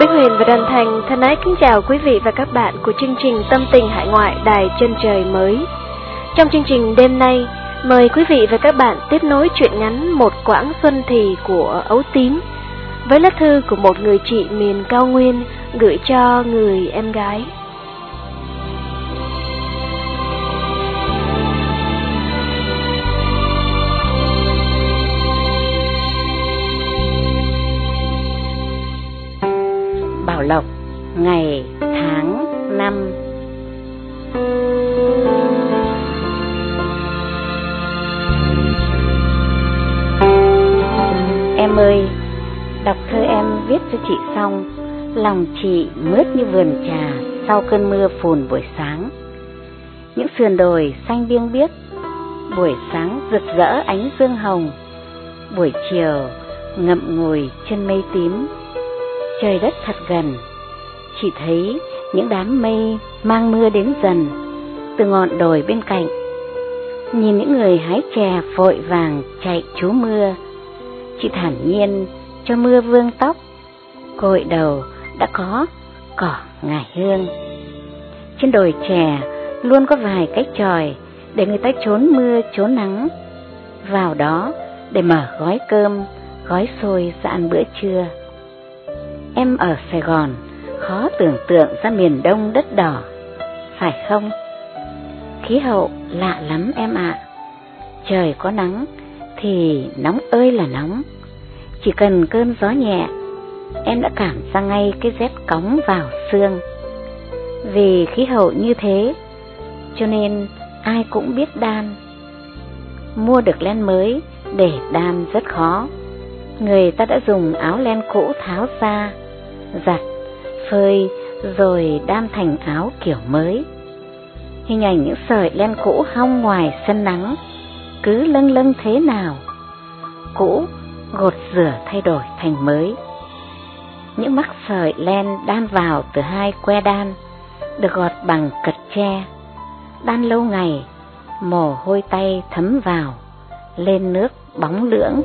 Bích Huyền và Đoàn Thành thân ái kính chào quý vị và các bạn của chương trình Tâm tình hải ngoại Đài Chân Trời Mới. Trong chương trình đêm nay, mời quý vị và các bạn tiếp nối truyện ngắn Một Quãng Xuân Thì của Ấu Tím với lá thư của một người chị miền cao nguyên gửi cho người em gái. Bảo Lộc, ngày tháng năm. Em ơi, đọc thơ em viết cho chị xong, lòng chị mướt như vườn trà sau cơn mưa phùn buổi sáng. Những sườn đồi xanh biêng biếc, buổi sáng rực rỡ ánh dương hồng, buổi chiều ngậm ngùi chân mây tím. Trời đất thật gần, chỉ thấy những đám mây mang mưa đến dần từ ngọn đồi bên cạnh. Nhìn những người hái chè vội vàng chạy trú mưa, chị thản nhiên cho mưa vương tóc, gội đầu đã có cỏ ngải hương. Trên đồi chè luôn có vài cái chòi để người ta trốn mưa trốn nắng, vào đó để mở gói cơm, gói xôi ra ăn bữa trưa. Em ở Sài Gòn, khó tưởng tượng ra miền Đông đất đỏ, phải không? Khí hậu lạ lắm em ạ. Trời có nắng thì nóng ơi là nóng. Chỉ cần cơn gió nhẹ, em đã cảm ra ngay cái rét cóng vào xương. Vì khí hậu như thế, cho nên ai cũng biết đan. Mua được len mới để đan rất khó. Người ta đã dùng áo len cũ tháo ra, giặt, phơi rồi đan thành áo kiểu mới. Hình ảnh những sợi len cũ hong ngoài sân nắng cứ lâng lâng thế nào, cũ gột rửa thay đổi thành mới. Những mắc sợi len đan vào từ hai que đan được gọt bằng cật tre, đan lâu ngày, mồ hôi tay thấm vào, lên nước bóng lưỡng.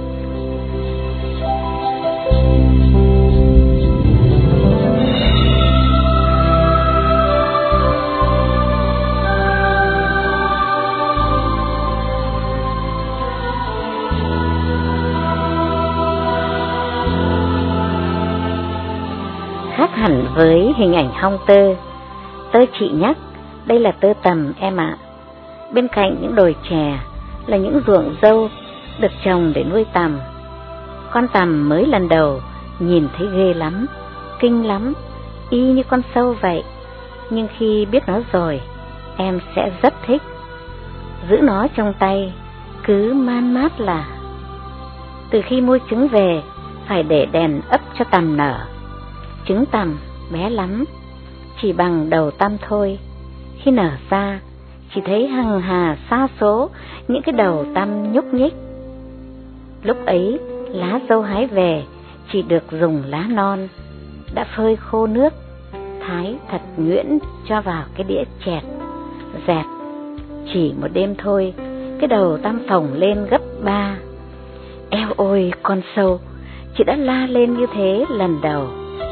Khác hẳn với hình ảnh hong tơ, tơ chị nhắc đây là tơ tằm em ạ. Bên cạnh những đồi chè là những ruộng dâu được trồng để nuôi tằm. Con tằm mới lần đầu nhìn thấy ghê lắm, kinh lắm, y như con sâu vậy. Nhưng khi biết nó rồi, em sẽ rất thích. Giữ nó trong tay, cứ man mát là. Từ khi mua trứng về, phải để đèn ấp cho tằm nở. Trứng tằm bé lắm, chỉ bằng đầu tăm thôi. Khi nở ra, chỉ thấy hằng hà sa số những cái đầu tăm nhúc nhích. Lúc ấy, lá dâu hái về chỉ được dùng lá non, đã phơi khô nước, thái thật nhuyễn cho vào cái đĩa chẹt, dẹt. Chỉ một đêm thôi, cái đầu tăm phồng lên gấp 3. Eo ôi con sâu, chị đã la lên như thế lần đầu.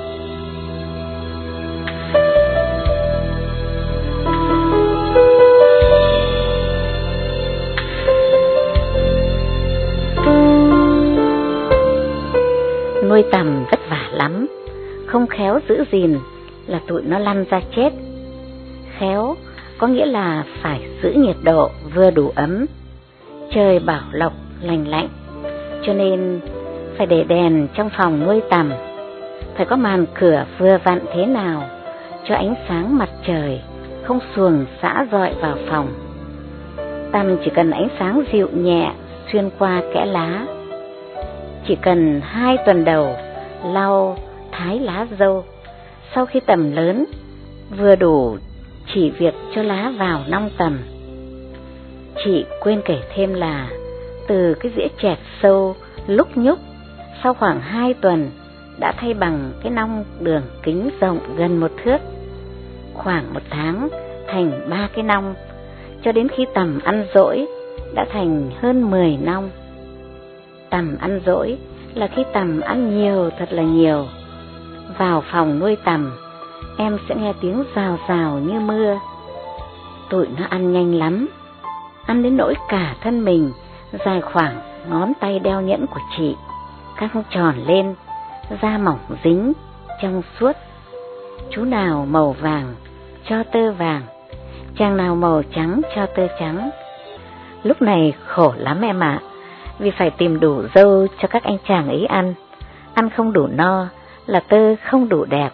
Nuôi tằm vất vả lắm, không khéo giữ gìn là tụi nó lăn ra chết. Khéo có nghĩa là phải giữ nhiệt độ vừa đủ ấm. Trời Bảo Lộc lành lạnh, cho nên phải để đèn trong phòng nuôi tằm. Phải có màn cửa vừa vặn thế nào cho ánh sáng mặt trời không xuồng xả rọi vào phòng. Tằm chỉ cần ánh sáng dịu nhẹ xuyên qua kẽ lá. Chỉ cần 2 tuần đầu lau thái lá dâu. Sau khi tằm lớn, vừa đủ chỉ việc cho lá vào nong tằm. Chị quên kể thêm là từ cái dĩa chẹt sâu lúc nhúc, sau khoảng 2 tuần đã thay bằng cái nong đường kính rộng gần 1 thước. Khoảng 1 tháng thành 3 cái nong, cho đến khi tằm ăn dỗi đã thành hơn 10 nong. Tằm ăn dỗi là khi tằm ăn nhiều, thật là nhiều. vào phòng nuôi tằm, em sẽ nghe tiếng rào rào như mưa. Tụi nó ăn nhanh lắm, ăn đến nỗi cả thân mình dài khoảng ngón tay đeo nhẫn của chị, căng tròn lên, da mỏng dính, trong suốt. Chú nào màu vàng cho tơ vàng, chàng nào màu trắng cho tơ trắng. Lúc này khổ lắm em ạ, vì phải tìm đủ dâu cho các anh chàng ấy ăn không đủ no là tơ không đủ đẹp.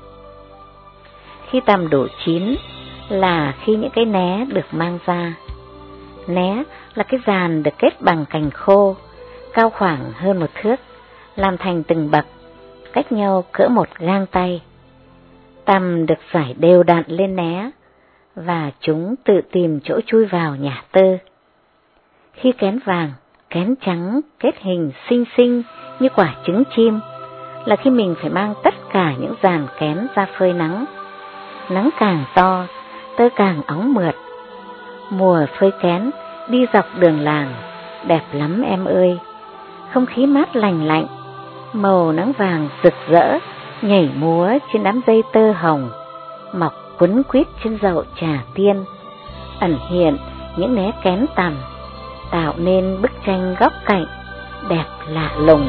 Khi tằm đủ chín là khi những cái né được mang ra. Né là cái giàn được kết bằng cành khô, cao khoảng hơn 1 thước, làm thành từng bậc, cách nhau cỡ 1 gang tay. Tằm được rải đều đặn lên né, và chúng tự tìm chỗ chui vào nhả tơ. Khi kén vàng, kén trắng kết hình xinh xinh như quả trứng chim, là khi mình phải mang tất cả những dàn kén ra phơi nắng. Nắng càng to, tơ càng óng mượt. Mùa phơi kén, đi dọc đường làng, đẹp lắm em ơi. Không khí mát lành lạnh, màu nắng vàng rực rỡ, nhảy múa trên đám dây tơ hồng, mọc quấn quýt trên dậu trà tiên, ẩn hiện những né kén tằm, tạo nên bức tranh góc cạnh đẹp lạ lùng.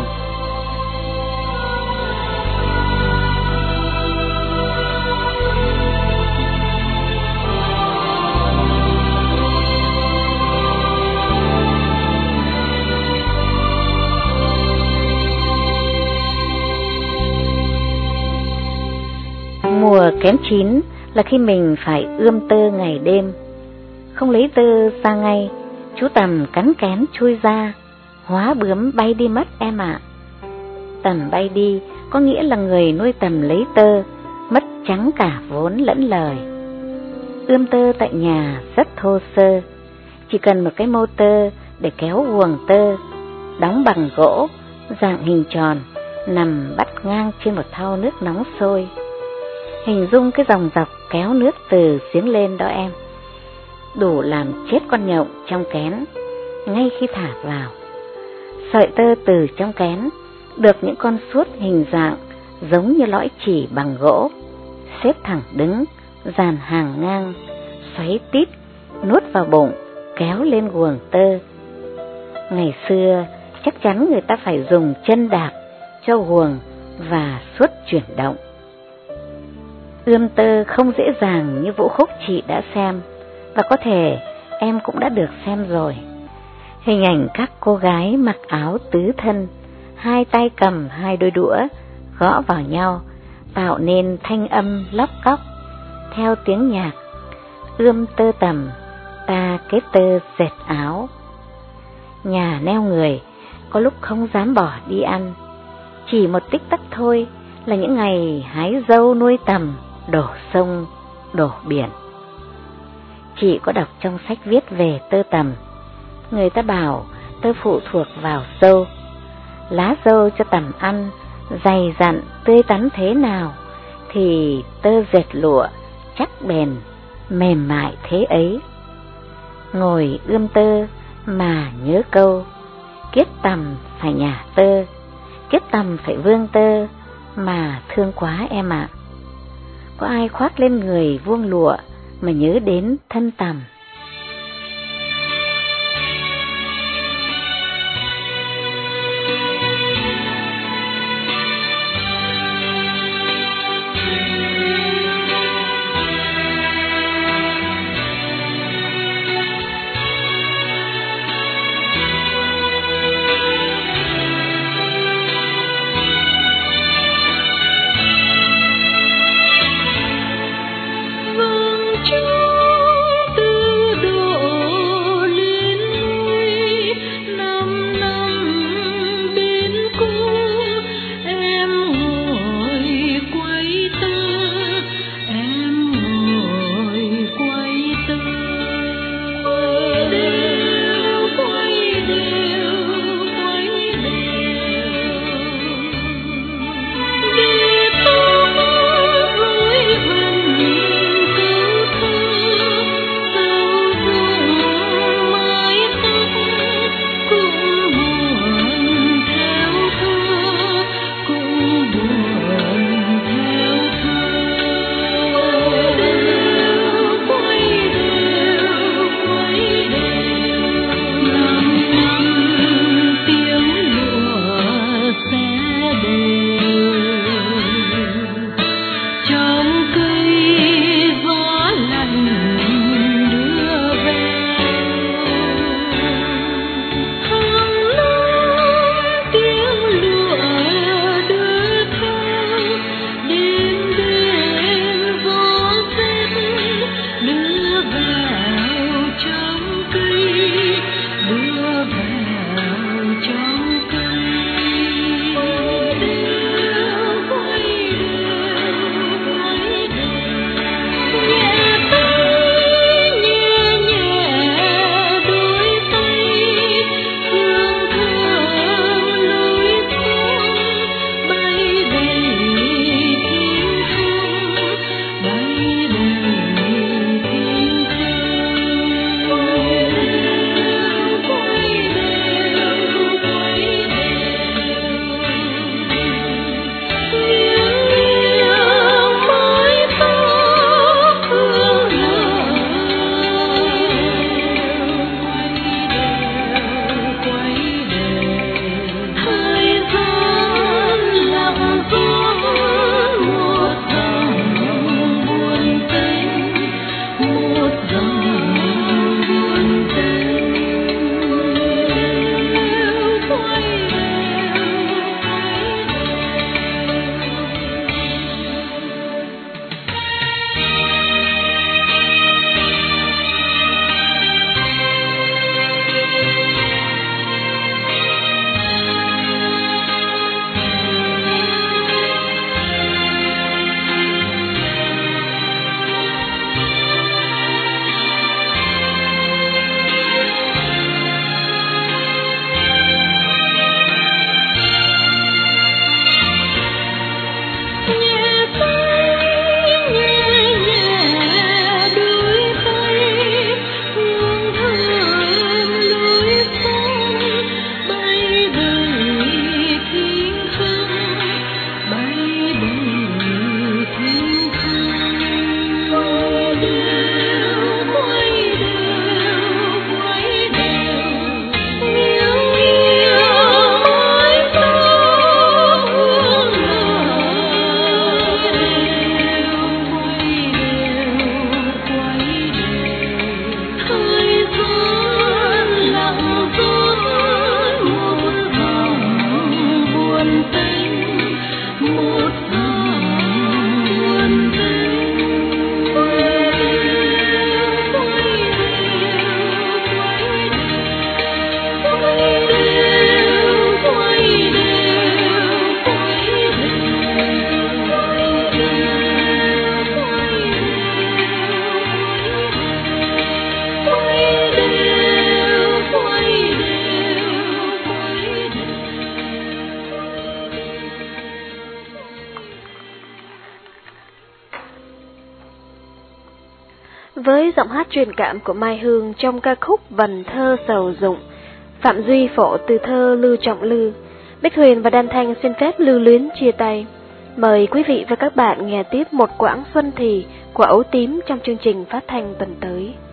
Mùa kén chín là khi mình phải ươm tơ ngày đêm. Không lấy tơ ra ngay, chú tằm cắn kén chui ra, hóa bướm bay đi mất em ạ. Tằm bay đi có nghĩa là người nuôi tằm lấy tơ, mất trắng cả vốn lẫn lời. Ươm tơ tại nhà rất thô sơ, chỉ cần một cái mô tơ để kéo guồng tơ, đóng bằng gỗ, dạng hình tròn, nằm bắt ngang trên một thau nước nóng sôi. Hình dung cái dòng dọc kéo nước từ giếng lên đó em, đủ làm chết con nhộng trong kén ngay khi thả vào. Sợi tơ từ trong kén được những con suốt hình dạng giống như lõi chỉ bằng gỗ, xếp thẳng đứng, dàn hàng ngang, xoáy tít, nuốt vào bụng, kéo lên guồng tơ. Ngày xưa chắc chắn người ta phải dùng chân đạp cho guồng và suốt chuyển động. Ươm tơ không dễ dàng như vũ khúc chị đã xem, và có thể em cũng đã được xem rồi. Hình ảnh các cô gái mặc áo tứ thân, hai tay cầm hai đôi đũa, gõ vào nhau, tạo nên thanh âm lóc cóc. Theo tiếng nhạc, ươm tơ tằm, ta kết tơ dệt áo. Nhà neo người, có lúc không dám bỏ đi ăn. Chỉ một tích tắc thôi là những ngày hái dâu nuôi tằm, đổ sông, đổ biển. Chị có đọc trong sách viết về tơ tằm, người ta bảo tơ phụ thuộc vào dâu. Lá dâu cho tằm ăn, dày dặn, tươi tắn thế nào, thì tơ dệt lụa chắc bền, mềm mại thế ấy. Ngồi ươm tơ mà nhớ câu, kiết tằm phải nhả tơ, kiết tằm phải vương tơ, mà thương quá em ạ. Có ai khoác lên người vuông lụa mà nhớ đến thân tằm. Từ với giọng hát truyền cảm của Mai Hương trong ca khúc Vần thơ sầu dụng. Phạm Duy phổ từ thơ Lưu Trọng Lư. Bích Huyền và Đan Thanh xin phép lưu luyến chia tay. Mời quý vị và các bạn nghe tiếp một quãng xuân thì của Ấu Tím trong chương trình phát thanh tuần tới.